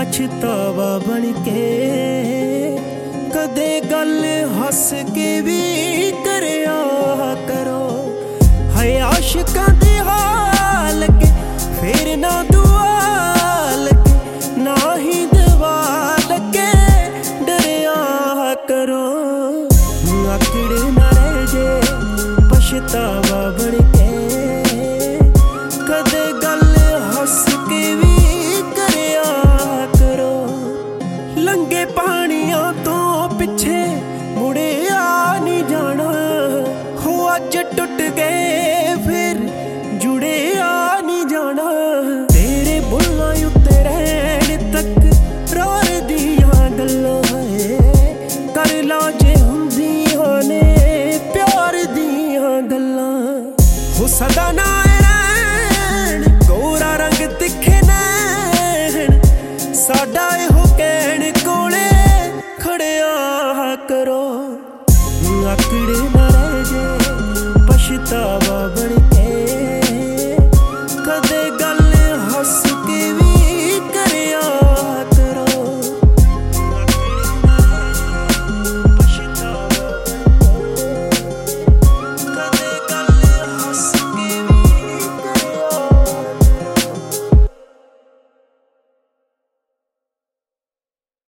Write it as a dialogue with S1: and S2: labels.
S1: पछतावा बन के कदे गल हस के भी करया करो। है आशिकां दे हाल के फिर ना दुआ लगे, ना ही दवा लगे, डरया करो। आकड़ ना रह जे पछतावा बन के कदे गल हस के भी करया करो। लंगे पानियां तो पिछे मुड़े आ नहीं जाना, हो अज टुट गए फिर जुड़े आ नहीं जाना। तेरे बुल्लां उत्ते रहण तक रार दियां गल्लां है, कर ला जे हुंदियां ने प्यार दियां गल्लां। हो सदा ना रहण गोरा रंग तिखे नैण, साडा इहो कहण कोले खड़िया करो। आकड़ ना रह जे पछतावा